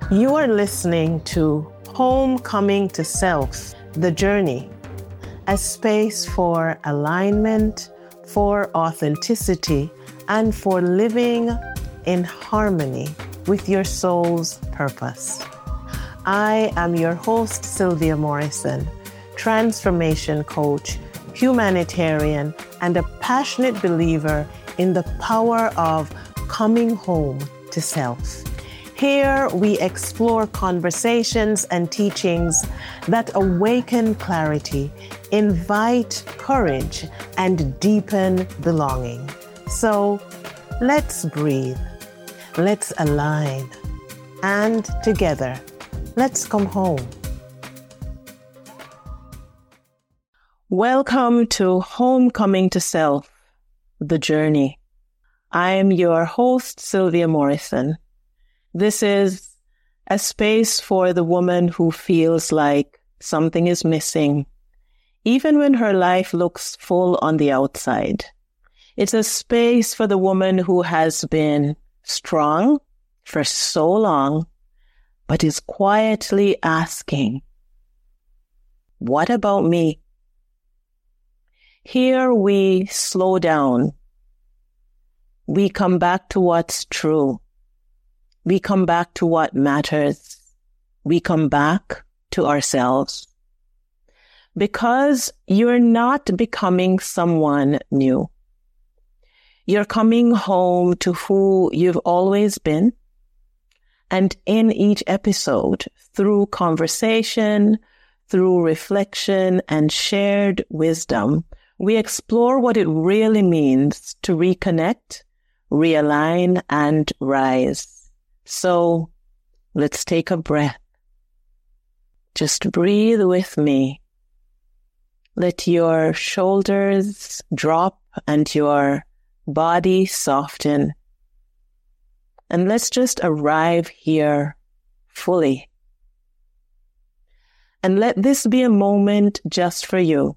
You are listening to Homecoming to Self, The Journey, a space for alignment, for authenticity, and for living in harmony with your soul's purpose. I am your host, Sylvia Morrison, transformation coach, humanitarian, and a passionate believer in the power of coming home to self. Here we explore conversations and teachings that awaken clarity, invite courage, and deepen belonging. So let's breathe, let's align, and together, let's come home. Welcome to Homecoming to Self, The Journey. I am your host, Sylvia Morrison. This is a space for the woman who feels like something is missing, even when her life looks full on the outside. It's a space for the woman who has been strong for so long, but is quietly asking, what about me? Here we slow down. We come back to what's true. We come back to what matters. We come back to ourselves. Because you're not becoming someone new. You're coming home to who you've always been. And in each episode, through conversation, through reflection and shared wisdom, we explore what it really means to reconnect, realign, and rise. So let's take a breath. Just breathe with me. Let your shoulders drop and your body soften. And let's just arrive here fully. And let this be a moment just for you.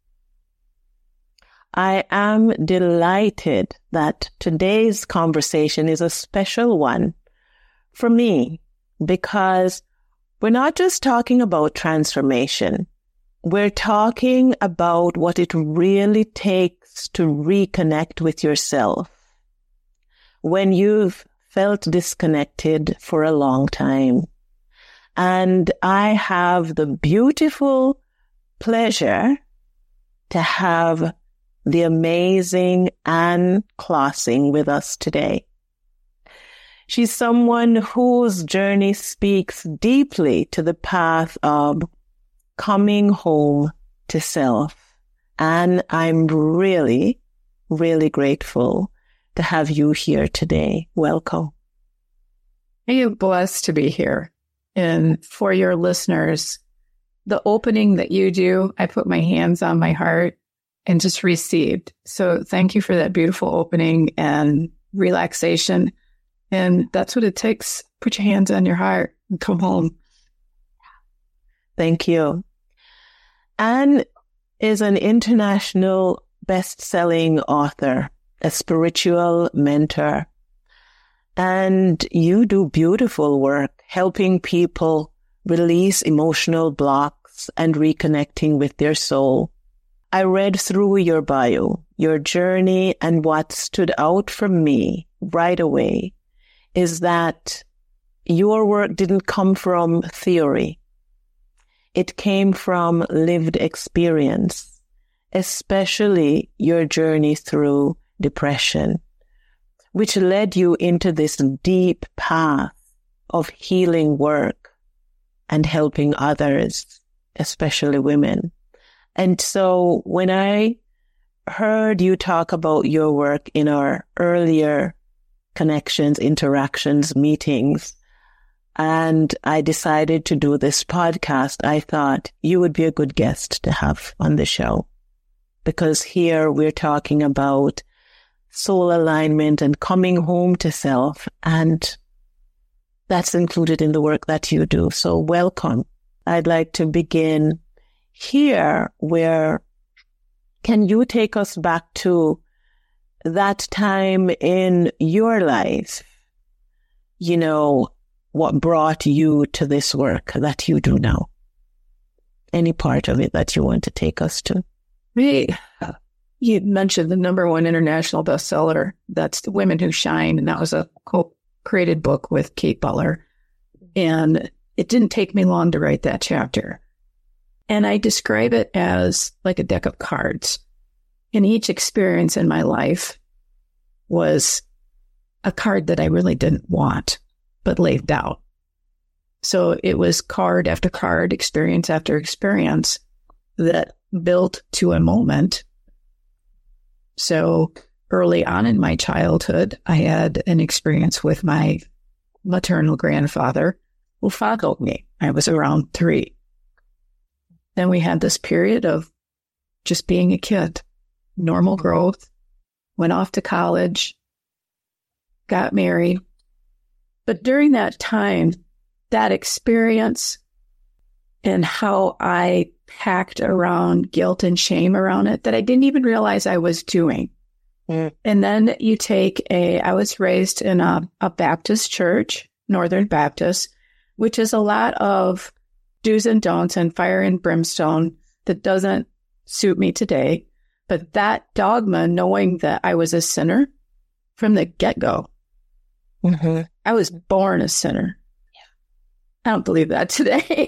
I am delighted that today's conversation is a special one for me, because we're not just talking about transformation. We're talking about what it really takes to reconnect with yourself when you've felt disconnected for a long time. And I have the beautiful pleasure to have the amazing Anne Clausing with us today. She's someone whose journey speaks deeply to the path of coming home to self. And I'm really, really grateful to have you here today. Welcome. I am blessed to be here. And for your listeners, the opening that you do, I put my hands on my heart and just received. So thank you for that beautiful opening and relaxation. And that's what it takes. Put your hands on your heart and come home. Thank you. Anne is an international best-selling author, a spiritual mentor, and you do beautiful work helping people release emotional blocks and reconnecting with their soul. I read through your bio, your journey, and what stood out for me right away is that your work didn't come from theory. It came from lived experience, especially your journey through depression, which led you into this deep path of healing work and helping others, especially women. And so when I heard you talk about your work in our earlier connections, interactions, meetings, and I decided to do this podcast, I thought you would be a good guest to have on the show. Because here we're talking about soul alignment and coming home to self, and that's included in the work that you do. So welcome. I'd like to begin here where can you take us back to that time in your life, you know, what brought you to this work that you do now? Any part of it that you want to take us to? You mentioned the #1 international bestseller. That's The Women Who Shine. And that was a co-created book with Kate Butler. And it didn't take me long to write that chapter. And I describe it as like a deck of cards. And each experience in my life was a card that I really didn't want, but laid out. So it was card after card, experience after experience that built to a moment. So early on in my childhood, I had an experience with my maternal grandfather who fondled me. I was around 3. Then we had this period of just being a kid, normal growth, went off to college, got married. But during that time, that experience and how I packed around guilt and shame around it that I didn't even realize I was doing. And then you take I was raised in a Baptist church, Northern Baptist, which is a lot of do's and don'ts and fire and brimstone that doesn't suit me today. But that dogma, knowing that I was a sinner from the get-go, I was born a sinner. I don't believe that today.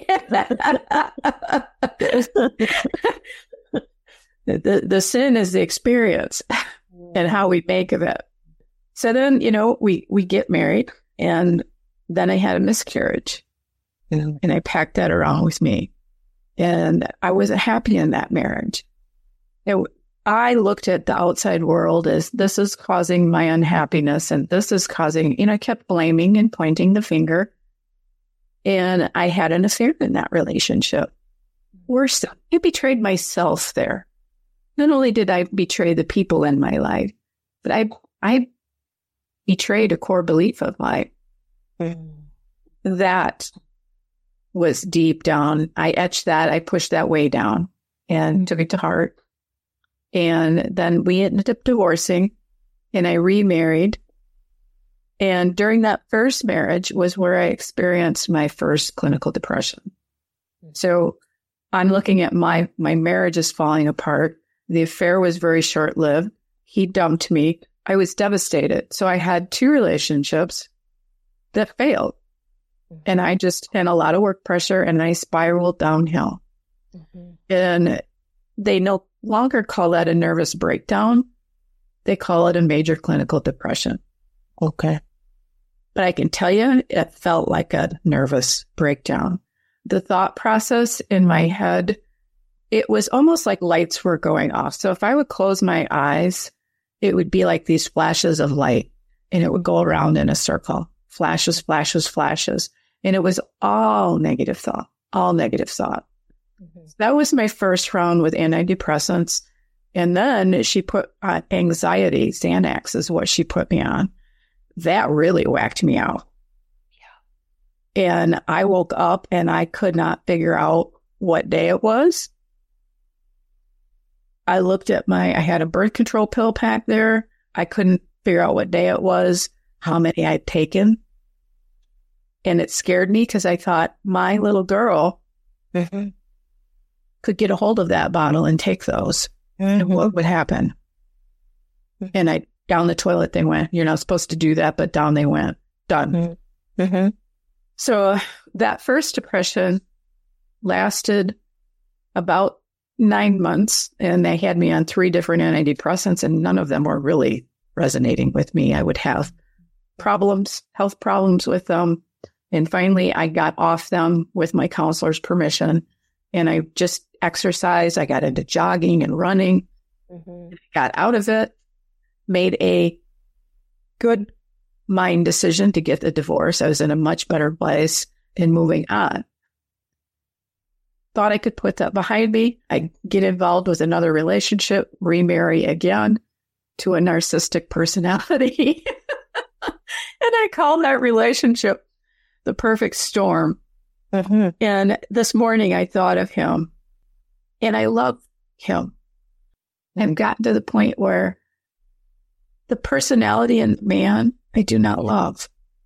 The sin is the experience and how we make of it. So then, we get married, and then I had a miscarriage, and I packed that around with me, and I wasn't happy in that marriage. I looked at the outside world as this is causing my unhappiness, and this is causing, I kept blaming and pointing the finger. And I had an affair in that relationship. Worse, I betrayed myself there. Not only did I betray the people in my life, but I betrayed a core belief of mine. That was deep down. I etched that. I pushed that way down and took it to heart. And then we ended up divorcing, and I remarried. And during that first marriage was where I experienced my first clinical depression. So I'm looking at my marriage is falling apart. The affair was very short-lived. He dumped me. I was devastated. So I had 2 relationships that failed. And I just had a lot of work pressure, and I spiraled downhill. And they no longer call that a nervous breakdown. They call it a major clinical depression. Okay. But I can tell you, it felt like a nervous breakdown. The thought process in my head, it was almost like lights were going off. So if I would close my eyes, it would be like these flashes of light, and it would go around in a circle. Flashes, flashes, flashes. And it was all negative thought, all negative thought. That was my first round with antidepressants. And then she put anxiety, Xanax is what she put me on. That really whacked me out. And I woke up and I could not figure out what day it was. I looked at I had a birth control pill pack there. I couldn't figure out what day it was, how many I'd taken. And it scared me because I thought my little girl could get a hold of that bottle and take those. And what would happen? And down the toilet they went. You're not supposed to do that, but down they went. Done. So that first depression lasted about 9 months, and they had me on 3 different antidepressants, and none of them were really resonating with me. I would have health problems with them. And finally, I got off them with my counselor's permission, and I just exercised. I got into jogging and running, got out of it, made a good mind decision to get the divorce. I was in a much better place and moving on. Thought I could put that behind me. I get involved with another relationship, remarry again to a narcissistic personality. And I call that relationship the perfect storm. And this morning I thought of him, and I love him. I've gotten to the point where the personality in man I do not love.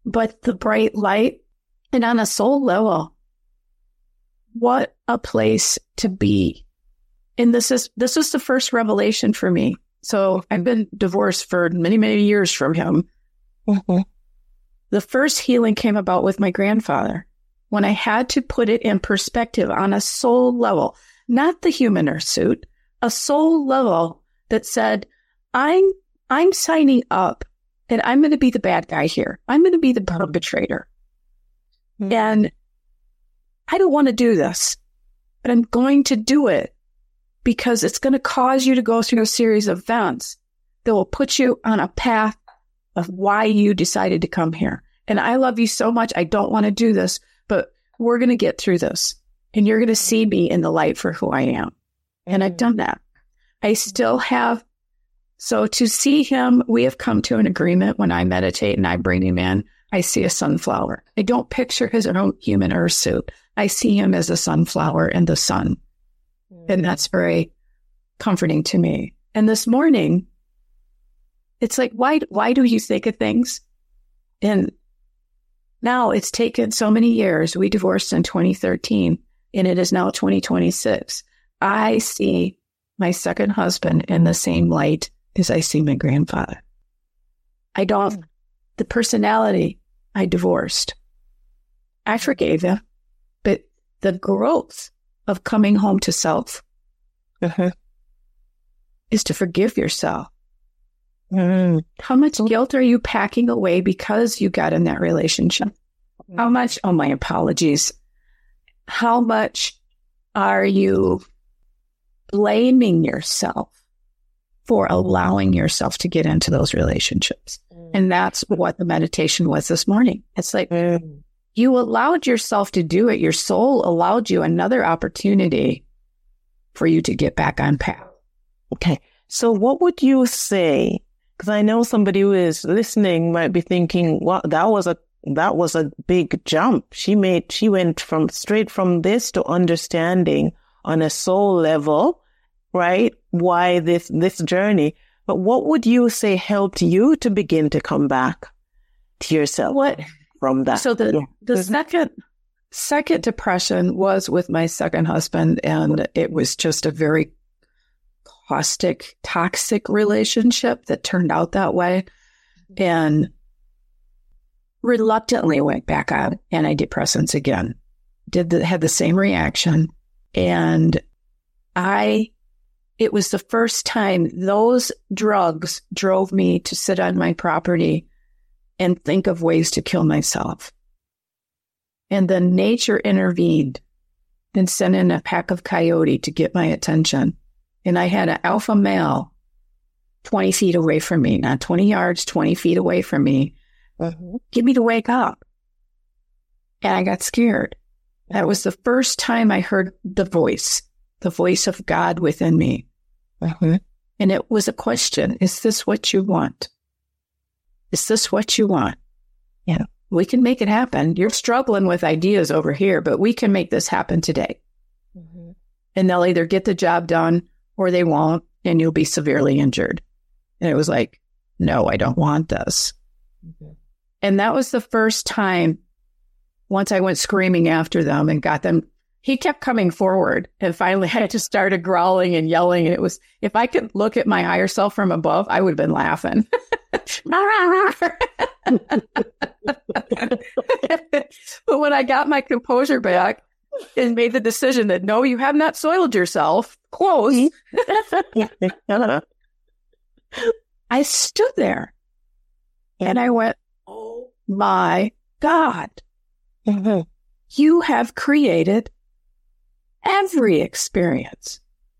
but the bright light. And on a soul level, what a place to be. And this was the first revelation for me. So I've been divorced for many, many years from him. Mm-hmm. The first healing came about with my grandfather when I had to put it in perspective on a soul level, not the human earth suit, a soul level that said, I'm signing up and I'm going to be the bad guy here. I'm going to be the perpetrator. Mm-hmm. And I don't want to do this, but I'm going to do it because it's going to cause you to go through a series of events that will put you on a path of why you decided to come here. And I love you so much. I don't want to do this, but we're going to get through this. And you're going to see me in the light for who I am. And I've done that. I still have. So to see him, we have come to an agreement when I meditate and I bring him in, I see a sunflower. I don't picture his own human earth suit. I see him as a sunflower and the sun. And that's very comforting to me. And this morning, it's like, why do you think of things? And now it's taken so many years. We divorced in 2013, and it is now 2026. I see my second husband in the same light as I see my grandfather. The personality, I divorced. I forgave him, but the growth of coming home to self is to forgive yourself. How much guilt are you packing away because you got in that relationship? How much, oh, my apologies. How much are you blaming yourself for allowing yourself to get into those relationships? And that's what the meditation was this morning. It's like you allowed yourself to do it. Your soul allowed you another opportunity for you to get back on path. Okay. So what would you say? Because I know somebody who is listening might be thinking, "Well, that was a big jump. She went straight from this to understanding on a soul level, right? Why this journey?" But what would you say helped you to begin to come back to yourself from that? So the second depression was with my second husband, and it was just a very caustic, toxic relationship that turned out that way. And reluctantly went back on antidepressants again. Had the same reaction. And it was the first time those drugs drove me to sit on my property and think of ways to kill myself. And then nature intervened and sent in a pack of coyote to get my attention. And I had an alpha male 20 feet away from me, not 20 yards, 20 feet away from me. Get me to wake up. And I got scared. That was the first time I heard the voice of God within me. And it was a question, is this what you want? Is this what you want? Yeah, we can make it happen. You're struggling with ideas over here, but we can make this happen today. And they'll either get the job done or they won't, and you'll be severely injured. And it was like, no, I don't want this. And that was the first time, once I went screaming after them and got them, he kept coming forward, and finally I just started growling and yelling. And it was, if I could look at my higher self from above, I would have been laughing. But when I got my composure back and made the decision that, no, you have not soiled yourself, close. I stood there and I went, oh my God, you have created every experience.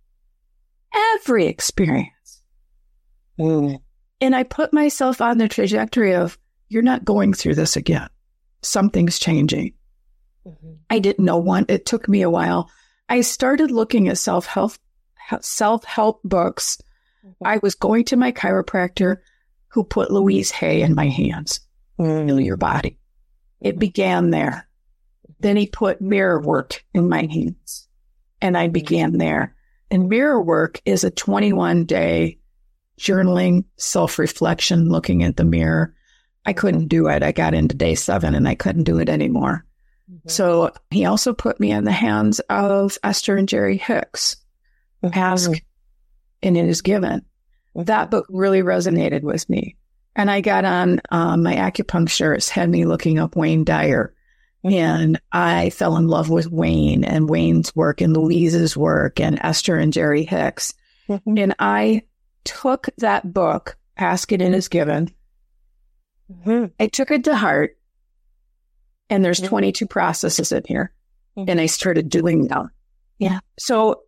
And I put myself on the trajectory of, you're not going through this again. Something's changing. I didn't know one. It took me a while. I started looking at self-help books. I was going to my chiropractor, who put Louise Hay in my hands. Heal your body. It began there. Then he put mirror work in my hands. And I began there. And mirror work is a 21-day journaling, self-reflection, looking at the mirror. I couldn't do it. I got into day 7 and I couldn't do it anymore. Mm-hmm. So he also put me in the hands of Esther and Jerry Hicks. Mm-hmm. Ask and it is given. Mm-hmm. That book really resonated with me. And I got on, my acupuncturist had me looking up Wayne Dyer. Mm-hmm. And I fell in love with Wayne and Wayne's work and Louise's work and Esther and Jerry Hicks. Mm-hmm. And I took that book, Ask It and Is Given. Mm-hmm. I took it to heart, and there's 22 processes in here, and I started doing them. Yeah. So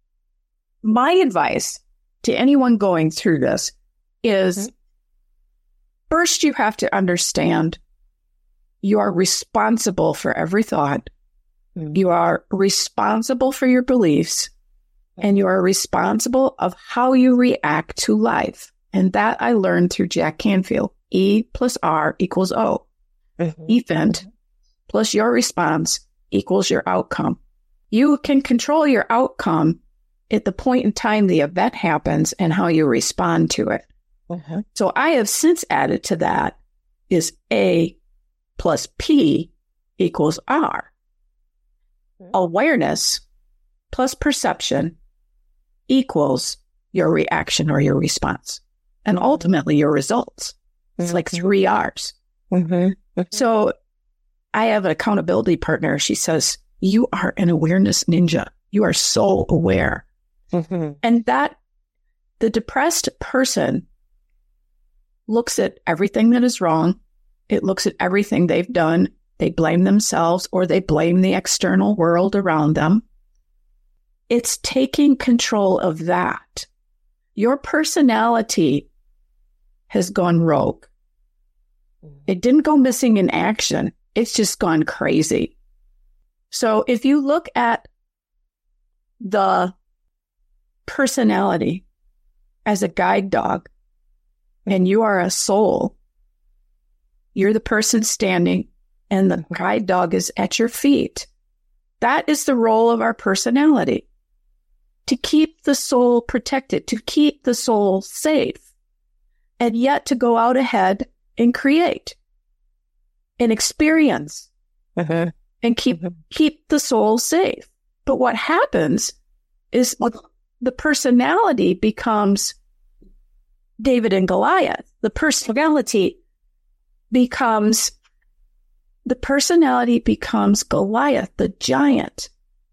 my advice to anyone going through this is first, you have to understand you are responsible for every thought. You are responsible for your beliefs, and you are responsible of how you react to life. And that I learned through Jack Canfield. E plus R equals O. Event plus your response equals your outcome. You can control your outcome at the point in time the event happens and how you respond to it. So I have since added to that is A plus P equals R. Awareness plus perception equals your reaction or your response, and ultimately your results. It's like 3 R's. So I have an accountability partner. She says, you are an awareness ninja. You are so aware. And that the depressed person looks at everything that is wrong. It looks at everything they've done. They blame themselves or they blame the external world around them. It's taking control of that. Your personality has gone rogue. It didn't go missing in action. It's just gone crazy. So if you look at the personality as a guide dog and you are a soul, you're the person standing and the guide dog is at your feet. That is the role of our personality, to keep the soul protected, to keep the soul safe, and yet to go out ahead and create and experience and keep the soul safe. But what happens is the personality becomes David and Goliath. The personality becomes Goliath, the giant.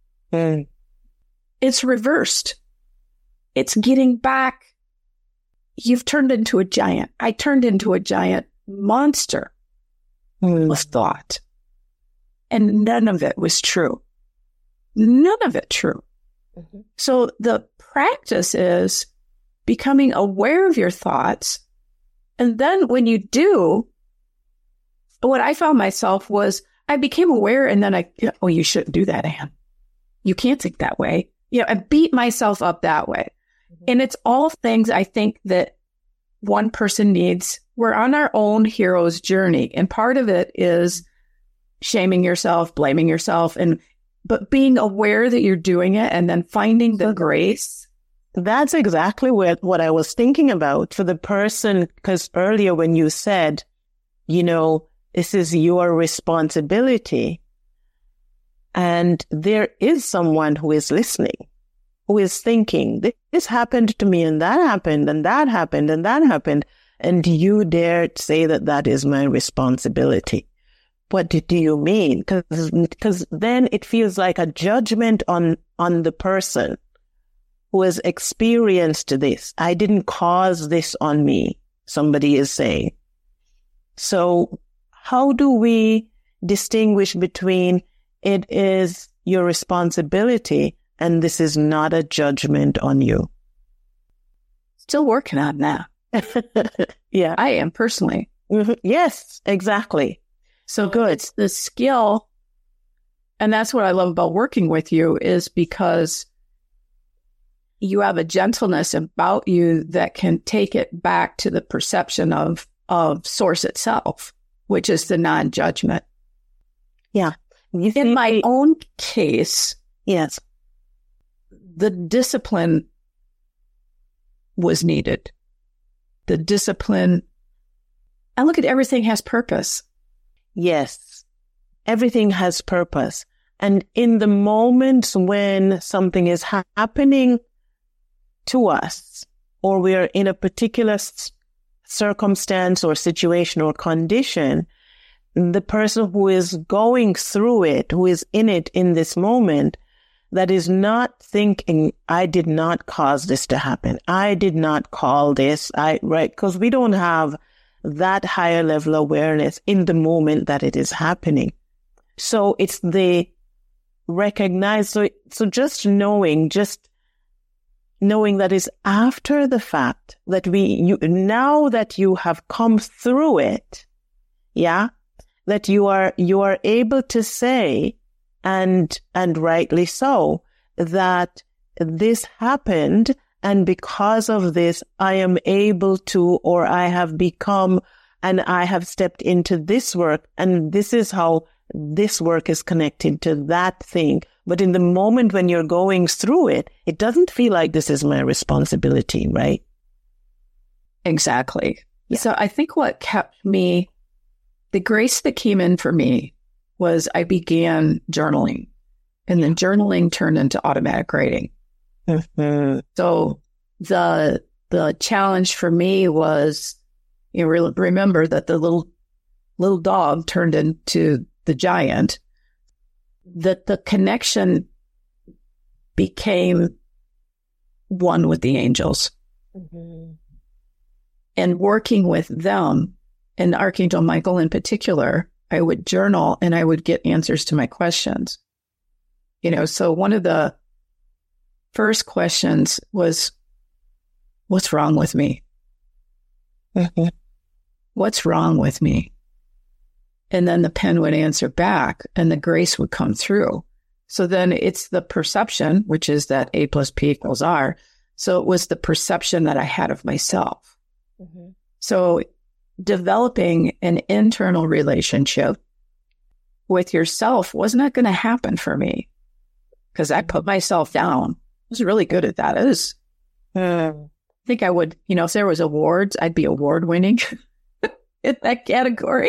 It's reversed. It's getting back. You've turned into a giant. I turned into a giant monster of thought. And none of it was true. None of it true. So the practice is becoming aware of your thoughts. And then when you do, what I found myself was I became aware and then you shouldn't do that, Anne. You can't think that way. I beat myself up that way. And it's all things I think that one person needs. We're on our own hero's journey. And part of it is shaming yourself, blaming yourself, but being aware that you're doing it and then finding the grace. That's exactly what I was thinking about for the person, because earlier when you said, this is your responsibility, and there is someone who is listening, who is thinking, this happened to me and that happened and that happened and that happened, and you dare say that is my responsibility. What do you mean? Because then it feels like a judgment on the person who has experienced this. I didn't cause this on me, somebody is saying. So how do we distinguish between it is your responsibility and this is not a judgment on you? Still working on that. Yeah. I am personally. Yes, exactly. So good. It's the skill. And that's what I love about working with you, is because you have a gentleness about you that can take it back to the perception of source itself, which is the non-judgment. Yeah. In my own case, yes, the discipline was needed. The discipline I look at everything has purpose. Yes, everything has purpose. And in the moments when something is happening to us, or we are in a particular circumstance or situation or condition, the person who is going through it, who is in it in this moment, that is not thinking, I did not cause this to happen. I did not call this. Right? Because we don't have that higher level awareness in the moment that it is happening. So it's the recognize. So just knowing that is after the fact that now that you have come through it, yeah, that you are able to say, and rightly so, that this happened, and because of this, I am able to, or I have become, and I have stepped into this work, and this is how this work is connected to that thing. But in the moment when you're going through it, it doesn't feel like this is my responsibility, right? Exactly. Yeah. So I think what kept me, the grace that came in for me was I began journaling, and then journaling turned into automatic writing. Mm-hmm. So the challenge for me was, remember that the little dog turned into the giant, that the connection became one with the angels. Mm-hmm. And working with them, and Archangel Michael in particular, I would journal and I would get answers to my questions. So one of the first questions was, what's wrong with me? Mm-hmm. What's wrong with me? And then the pen would answer back and the grace would come through. So then it's the perception, which is that A plus P equals R. So it was the perception that I had of myself. Mm-hmm. So developing an internal relationship with yourself was not going to happen for me because I put myself down. I was really good at that. I think I would, if there was awards, I'd be award winning in that category.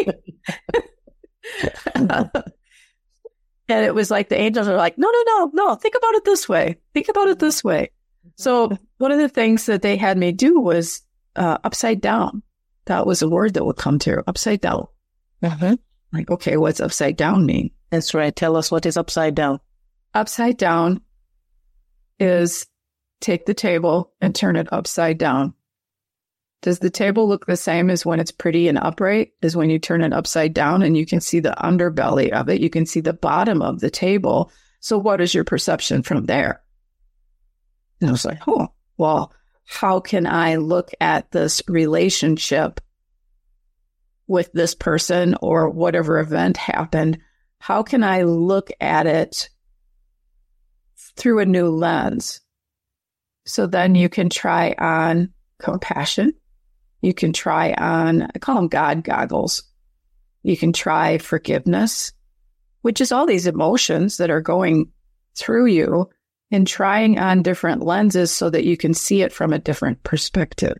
And it was like the angels are like, no, think about it this way. Think about it this way. So one of the things that they had me do was upside down. That was a word that would come through, upside down. Mm-hmm. Like, okay, what's upside down mean? That's right. Tell us, what is upside down? Upside down is take the table and turn it upside down. Does the table look the same as when it's pretty and upright as when you turn it upside down and you can see the underbelly of it? You can see the bottom of the table. So what is your perception from there? And I was like, oh, well, how can I look at this relationship with this person or whatever event happened? How can I look at it through a new lens? So then you can try on compassion. You can try on, I call them God goggles. You can try forgiveness, which is all these emotions that are going through you, and trying on different lenses so that you can see it from a different perspective.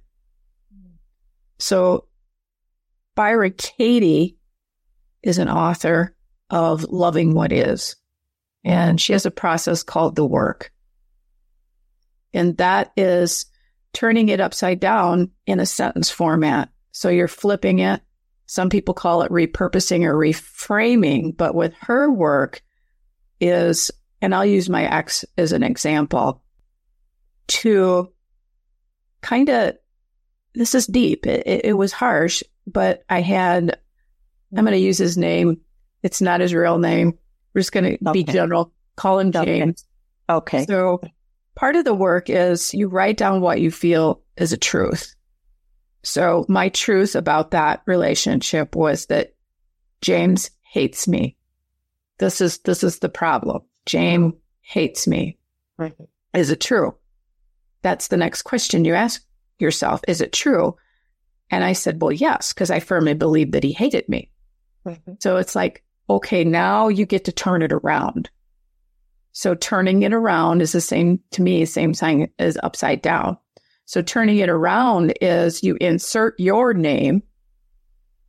So Byron Katie is an author of Loving What Is, and she has a process called The Work. And that is turning it upside down in a sentence format. So you're flipping it. Some people call it repurposing or reframing, but with her work is, and I'll use my ex as an example, to kind of, this is deep. It was harsh, but I'm going to use his name. It's not his real name. We're just going to be general. Call him James. Okay. So part of the work is you write down what you feel is a truth. So my truth about that relationship was that James hates me. This is the problem. James hates me. Right. Is it true? That's the next question you ask yourself. Is it true? And I said, well, yes, because I firmly believe that he hated me. Mm-hmm. So it's like, okay, now you get to turn it around. So turning it around is the same, to me, same sign as upside down. So turning it around is you insert your name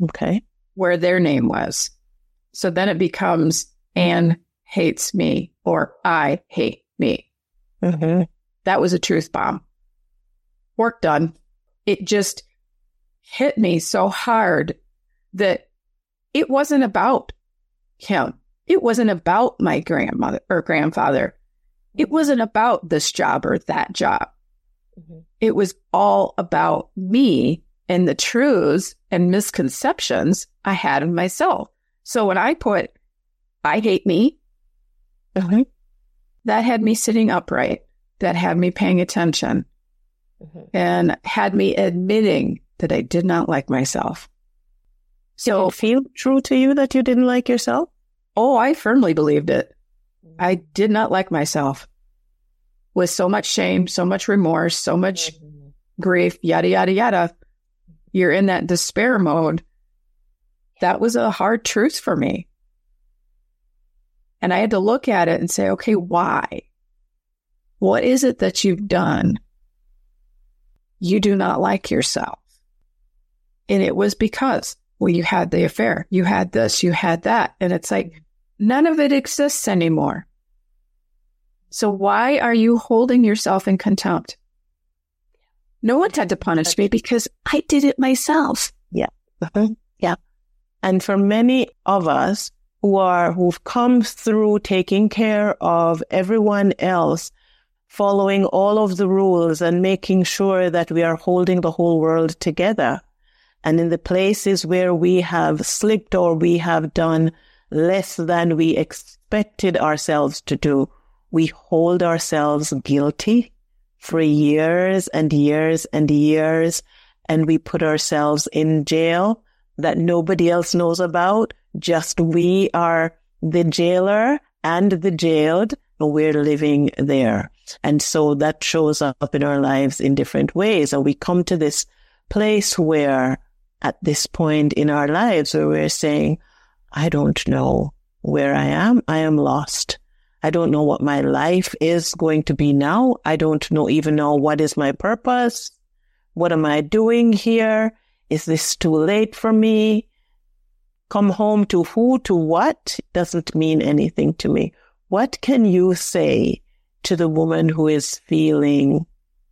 Okay. where their name was. So then it becomes Anne hates me or I hate me. Mm-hmm. That was a truth bomb. Work done. It just hit me so hard that it wasn't about him. It wasn't about my grandmother or grandfather. It wasn't about this job or that job. Mm-hmm. It was all about me and the truths and misconceptions I had of myself. So when I put, I hate me, mm-hmm. that had me sitting upright. That had me paying attention and had me admitting that I did not like myself. So did it feel true to you that you didn't like yourself? Oh, I firmly believed it. I did not like myself. With so much shame, so much remorse, so much grief, yada, yada, yada. You're in that despair mode. That was a hard truth for me. And I had to look at it and say, okay, why? What is it that you've done? You do not like yourself. And it was because, well, you had the affair, you had this, you had that. And it's like, none of it exists anymore. So why are you holding yourself in contempt? No one had to punish me because I did it myself. Yeah. Yeah. And for many of us who've come through taking care of everyone else, following all of the rules and making sure that we are holding the whole world together. And in the places where we have slipped or we have done less than we expected ourselves to do, we hold ourselves guilty for years and years and years, and we put ourselves in jail that nobody else knows about. Just we are the jailer and the jailed, and we're living there. And so that shows up in our lives in different ways. And we come to this place where, at this point in our lives, where we're saying, I don't know where I am. I am lost. I don't know what my life is going to be now. I don't even know what is my purpose. What am I doing here? Is this too late for me? Come home to who, to what? Doesn't mean anything to me. What can you say to the woman who is feeling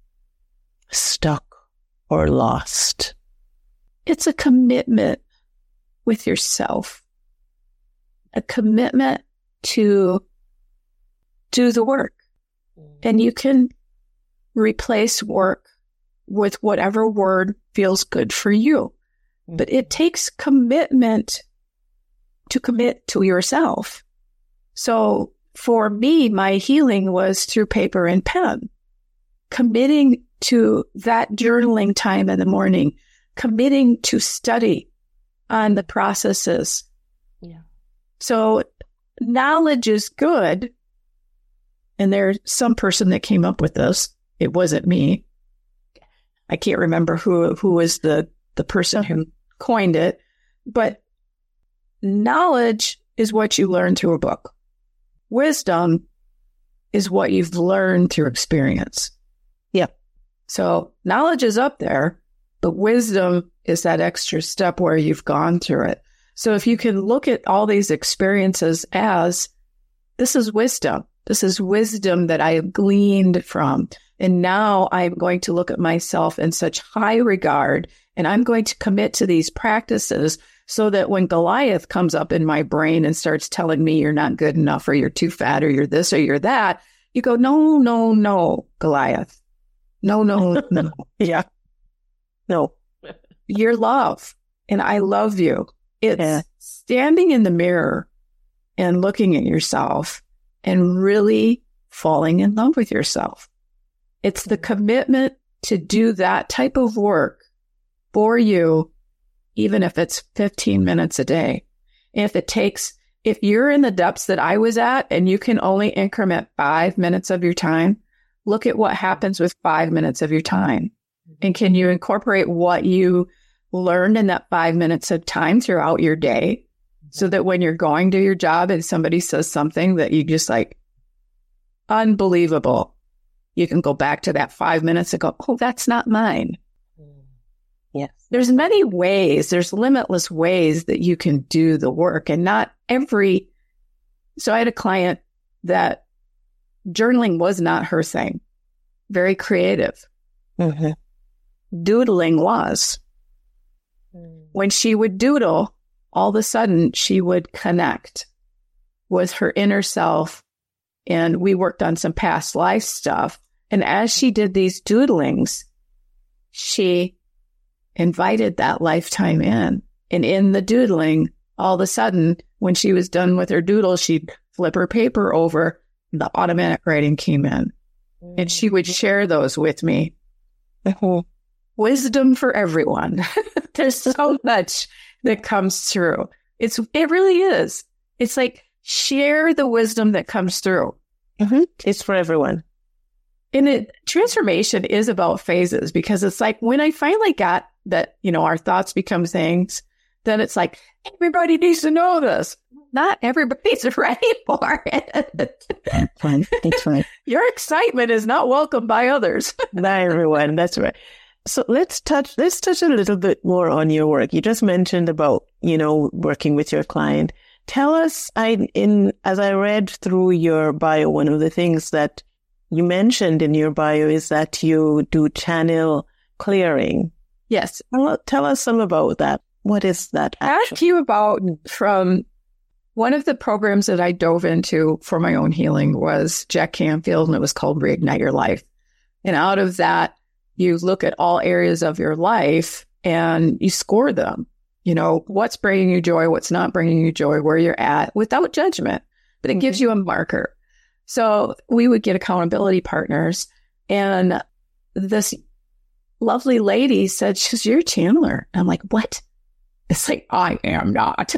stuck or lost? It's a commitment with yourself, a commitment to do the work. And you can replace work with whatever word feels good for you. But it takes commitment to commit to yourself. So for me, my healing was through paper and pen, committing to that journaling time in the morning, committing to study on the processes. Yeah. So knowledge is good. And there's some person that came up with this. It wasn't me. I can't remember who was the person who coined it. But knowledge is what you learn through a book. Wisdom is what you've learned through experience. Yeah. So knowledge is up there, but wisdom is that extra step where you've gone through it. So if you can look at all these experiences as, this is wisdom. This is wisdom that I have gleaned from. And now I'm going to look at myself in such high regard, and I'm going to commit to these practices so that when Goliath comes up in my brain and starts telling me you're not good enough or you're too fat or you're this or you're that, you go, no, no, no, Goliath. No, no, no. Yeah. No. You're love, and I love you. It's standing in the mirror and looking at yourself and really falling in love with yourself. It's the commitment to do that type of work for you, even if it's 15 minutes a day. If you're in the depths that I was at and you can only increment 5 minutes of your time, look at what happens with 5 minutes of your time. And can you incorporate what you learned in that 5 minutes of time throughout your day so that when you're going to your job and somebody says something that you just like, unbelievable, you can go back to that 5 minutes and go, oh, that's not mine. Yes. There's many ways, there's limitless ways that you can do the work, and not every. So I had a client that journaling was not her thing. Very creative. Mm-hmm. Doodling was. When she would doodle, all of a sudden she would connect with her inner self. And we worked on some past life stuff. And as she did these doodlings, she invited that lifetime in. And in the doodling, all of a sudden, when she was done with her doodle, she'd flip her paper over, the automatic writing came in. And she would share those with me. Wisdom for everyone. There's so much that comes through. It really is. It's like, share the wisdom that comes through. Mm-hmm. It's for everyone. And transformation is about phases, because it's like when I finally got that, our thoughts become things, then it's like, everybody needs to know this. Not everybody's ready for it. That's fine. Your excitement is not welcome by others. Not everyone. That's right. So let's touch a little bit more on your work. You just mentioned about, working with your client. Tell us, as I read through your bio, one of the things that you mentioned in your bio is that you do channel clearing. Yes. Tell us some about that. What is that? Ask you about from one of the programs that I dove into for my own healing was Jack Canfield, and it was called Reignite Your Life. And out of that, you look at all areas of your life and you score them. What's bringing you joy, what's not bringing you joy, where you're at, without judgment. But it gives you a marker. So we would get accountability partners. And this lovely lady said, you're a channeler. I'm like, what? It's like, I am not.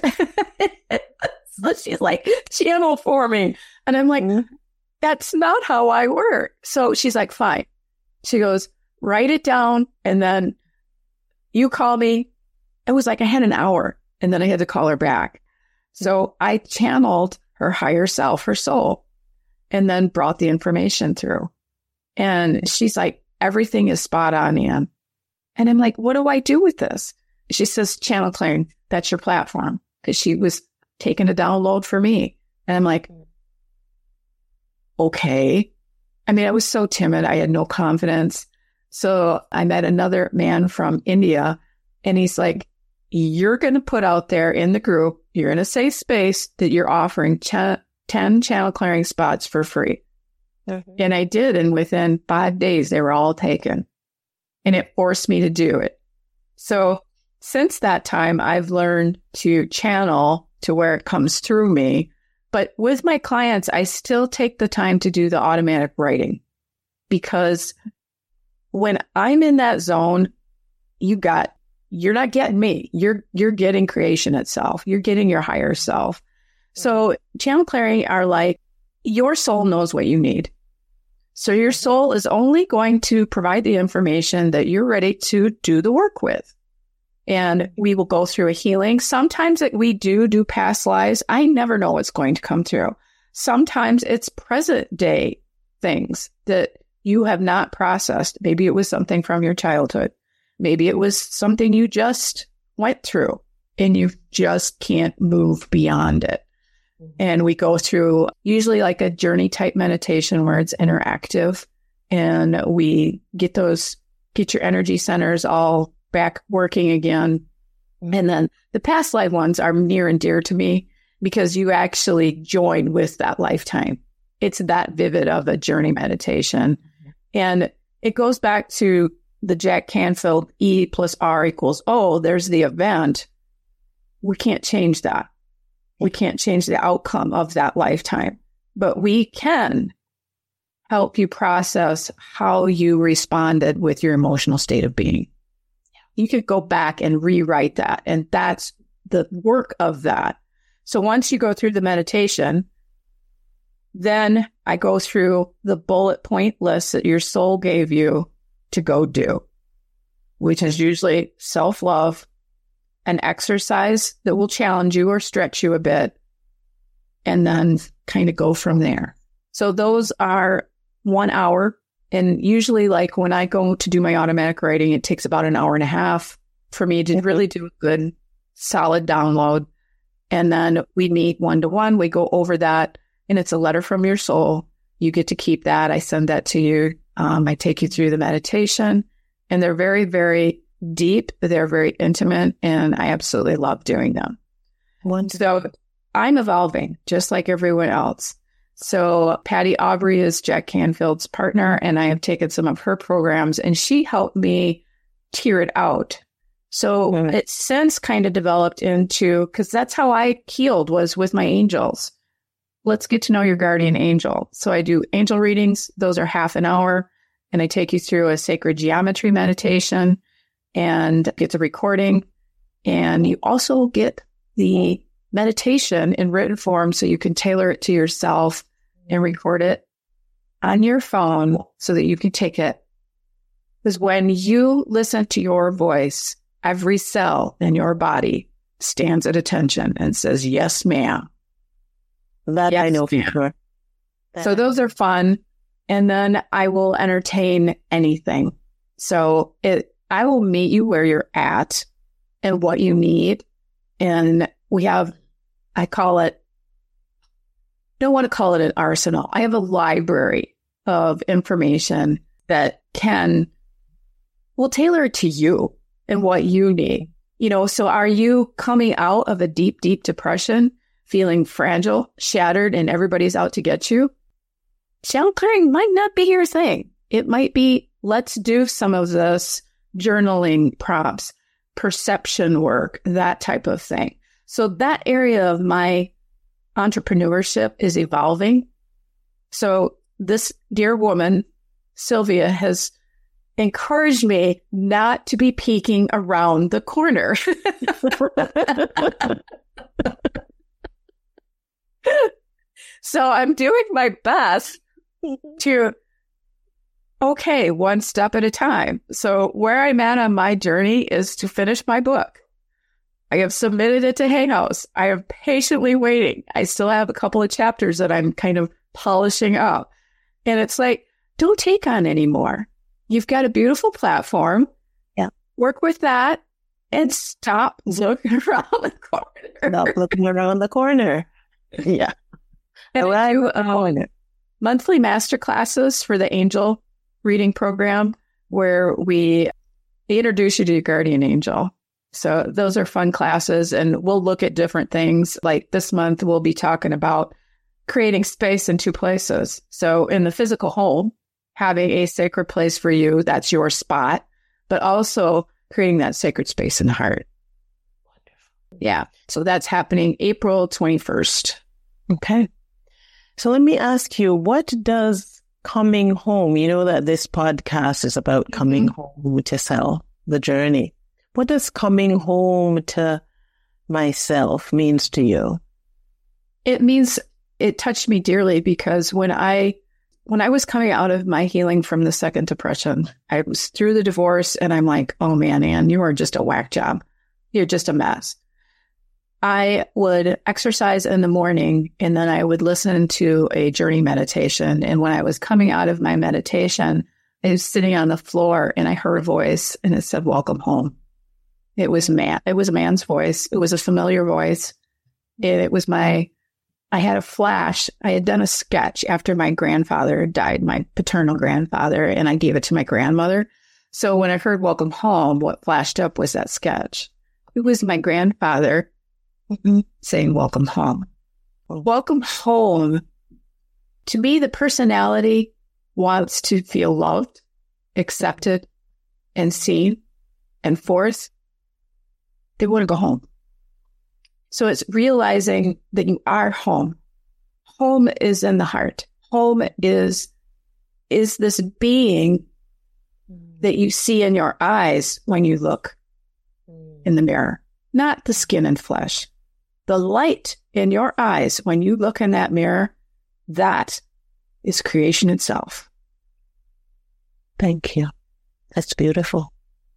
So she's like, channel for me. And I'm like, that's not how I work. So she's like, fine. She goes, write it down. And then you call me. It was like I had an hour, and then I had to call her back. So I channeled her higher self, her soul, and then brought the information through. And she's like, everything is spot on, Ann. And I'm like, what do I do with this? She says, channel clearing, that's your platform. Because she was taking a download for me. And I'm like, okay. I mean, I was so timid. I had no confidence. So I met another man from India, and he's like, you're going to put out there in the group, you're in a safe space, that you're offering 10 channel clearing spots for free. Mm-hmm. And I did. And within 5 days, they were all taken. And it forced me to do it. So since that time, I've learned to channel to where it comes through me. But with my clients, I still take the time to do the automatic writing, because when I'm in that zone, you're not getting me. You're getting creation itself. You're getting your higher self. So channel clearing are like, your soul knows what you need. So your soul is only going to provide the information that you're ready to do the work with. And we will go through a healing. Sometimes we do past lives. I never know what's going to come through. Sometimes it's present day things that you have not processed. Maybe it was something from your childhood. Maybe it was something you just went through and you just can't move beyond it. And we go through usually like a journey type meditation where it's interactive, and we get your energy centers all back working again. And then the past life ones are near and dear to me because you actually join with that lifetime. It's that vivid of a journey meditation. And it goes back to the Jack Canfield E plus R equals O. There's the event. We can't change that. We can't change the outcome of that lifetime, but we can help you process how you responded with your emotional state of being. You could go back and rewrite that. And that's the work of that. So once you go through the meditation, then I go through the bullet point list that your soul gave you to go do, which is usually self-love, an exercise that will challenge you or stretch you a bit, and then kind of go from there. So those are 1 hour. And usually like when I go to do my automatic writing, it takes about an hour and a half. for me to really do a good, solid download. And then we meet one-to-one. We go over that, and it's a letter from your soul. You get to keep that. I send that to you. I take you through the meditation, and they're very, very deep. They're very intimate, and I absolutely love doing them. So I'm evolving just like everyone else. So Patty Aubrey is Jack Canfield's partner, and I have taken some of her programs, and she helped me tear it out. So it's since kind of developed into, because that's how I healed, was with my angels. Let's get to know your guardian angel. So I do angel readings. Those are half an hour, and I take you through a sacred geometry meditation and get the recording. And you also get the meditation in written form, so you can tailor it to yourself and record it on your phone so that you can take it. Because when you listen to your voice, every cell in your body stands at attention and says, yes, ma'am. That yes, I know for sure. So those are fun. And then I will entertain anything. So I will meet you where you're at and what you need. And we have, I don't want to call it an arsenal. I have a library of information that will tailor it to you and what you need. So are you coming out of a deep, deep depression, feeling fragile, shattered, and everybody's out to get you? Channel clearing might not be your thing. It might be, let's do some of this journaling prompts, perception work, that type of thing. So that area of my entrepreneurship is evolving. So this dear woman, Sylvia, has encouraged me not to be peeking around the corner. So I'm doing my best to, one step at a time. So where I'm at on my journey is to finish my book. I have submitted it to Hay House. I am patiently waiting. I still have a couple of chapters that I'm kind of polishing up. And it's like, don't take on anymore. You've got a beautiful platform. Yeah. Work with that and stop looking around the corner. Stop looking around the corner. Yeah. And I do monthly master classes for the angel reading program where we introduce you to your guardian angel. So those are fun classes, and we'll look at different things. Like this month, we'll be talking about creating space in two places. So in the physical home, having a sacred place for you, that's your spot, but also creating that sacred space in the heart. Wonderful. Yeah. So that's happening April 21st. Okay. So let me ask you, what does coming home, that this podcast is about coming home to sell the journey. What does coming home to myself means to you? It means it touched me dearly because when I was coming out of my healing from the second depression, I was through the divorce and I'm like, oh man, Ann, you are just a whack job. You're just a mess. I would exercise in the morning and then I would listen to a journey meditation. And when I was coming out of my meditation, I was sitting on the floor and I heard a voice and it said, welcome home. It was a man's voice. It was a familiar voice. I had a flash. I had done a sketch after my grandfather died, my paternal grandfather, and I gave it to my grandmother. So when I heard welcome home, what flashed up was that sketch. It was my grandfather saying, welcome home. Welcome home. To me, the personality wants to feel loved, accepted, and seen. And fourth, they want to go home. So it's realizing that you are home. Home is in the heart. Home is this being that you see in your eyes when you look in the mirror, not the skin and flesh. The light in your eyes when you look in that mirror, that is creation itself. Thank you. That's beautiful.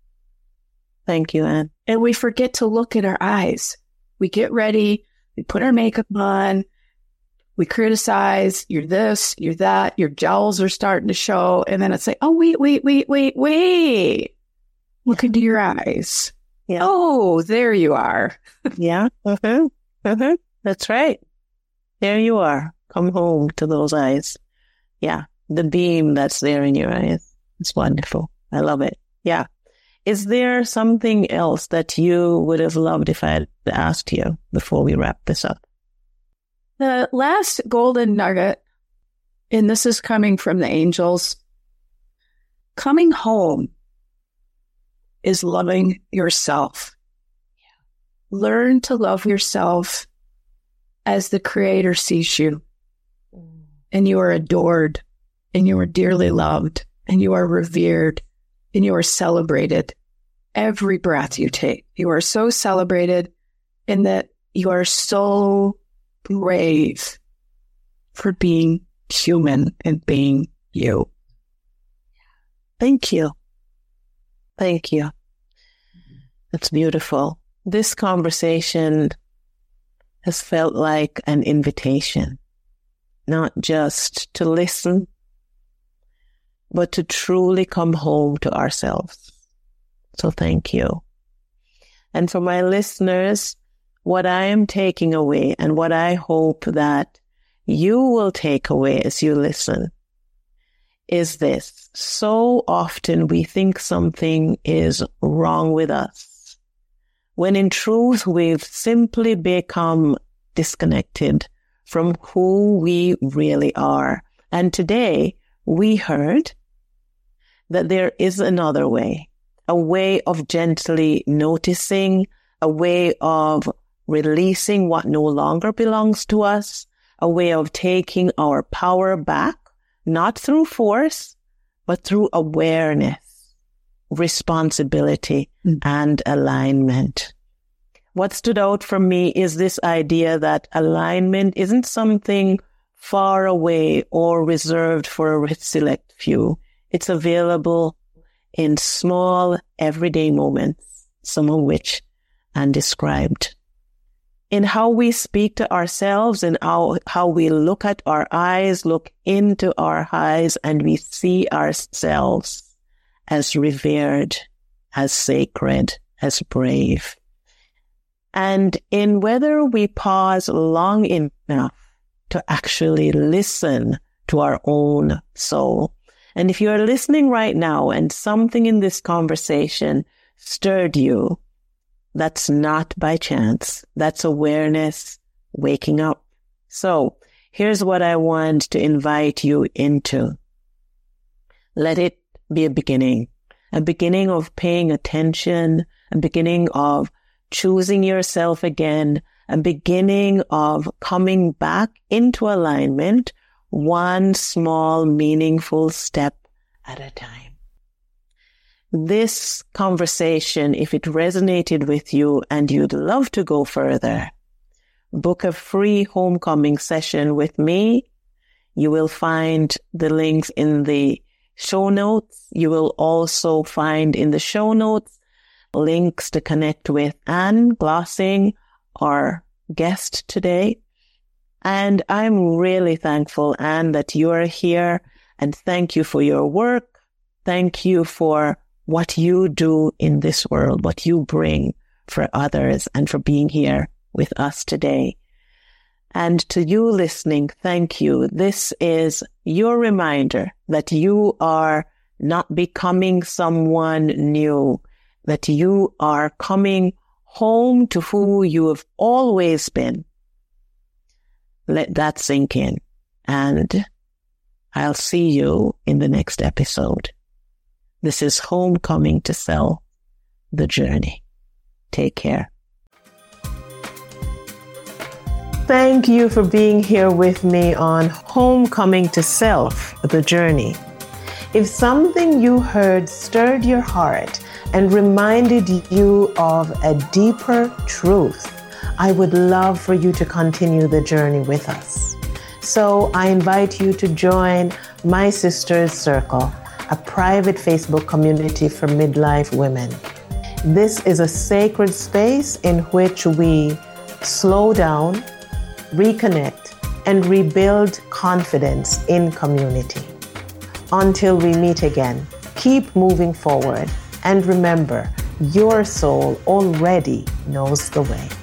Thank you, Ann. And we forget to look at our eyes. We get ready, we put our makeup on, we criticize, you're this, you're that, your jowls are starting to show. And then it's like, oh, wait. Look into your eyes. Yeah. Oh, there you are. Yeah. That's right. There you are. Come home to those eyes. Yeah. The beam that's there in your eyes. It's wonderful. I love it. Yeah. Is there something else that you would have loved if I had asked you before we wrap this up? The last golden nugget, and this is coming from the angels, coming home is loving yourself. Learn to love yourself as the Creator sees you. And you are adored, and you are dearly loved, and you are revered, and you are celebrated. Every breath you take, you are so celebrated in that you are so brave for being human and being you. Thank you. Thank you. That's beautiful. This conversation has felt like an invitation, not just to listen, but to truly come home to ourselves. So thank you. And for my listeners, what I am taking away and what I hope that you will take away as you listen is this. So often we think something is wrong with us, when in truth we've simply become disconnected from who we really are. And today we heard that there is another way, a way of gently noticing, a way of releasing what no longer belongs to us, a way of taking our power back, not through force, but through awareness, responsibility, and alignment. What stood out for me is this idea that alignment isn't something far away or reserved for a select few. It's available in small, everyday moments, some of which are described. In how we speak to ourselves and how we look at our eyes, look into our eyes, and we see ourselves as revered, as sacred, as brave. And in whether we pause long enough to actually listen to our own soul. And if you're listening right now and something in this conversation stirred you, that's not by chance. That's awareness waking up. So here's what I want to invite you into. Let it be a beginning of paying attention, a beginning of choosing yourself again, a beginning of coming back into alignment, one small, meaningful step at a time. This conversation, if it resonated with you and you'd love to go further, book a free homecoming session with me. You will find the links in the show notes. You will also find in the show notes links to connect with Anne Glossing, our guest today. And I'm really thankful, Anne, that you are here, and thank you for your work. Thank you for what you do in this world, what you bring for others, and for being here with us today. And to you listening, thank you. This is your reminder that you are not becoming someone new, that you are coming home to who you have always been. Let that sink in, and I'll see you in the next episode. This is Homecoming to Self, the journey. Take care. Thank you for being here with me on Homecoming to Self, the journey. If something you heard stirred your heart and reminded you of a deeper truth, I would love for you to continue the journey with us. So I invite you to join My Sister's Circle, a private Facebook community for midlife women. This is a sacred space in which we slow down, reconnect, and rebuild confidence in community. Until we meet again, keep moving forward, and remember, your soul already knows the way.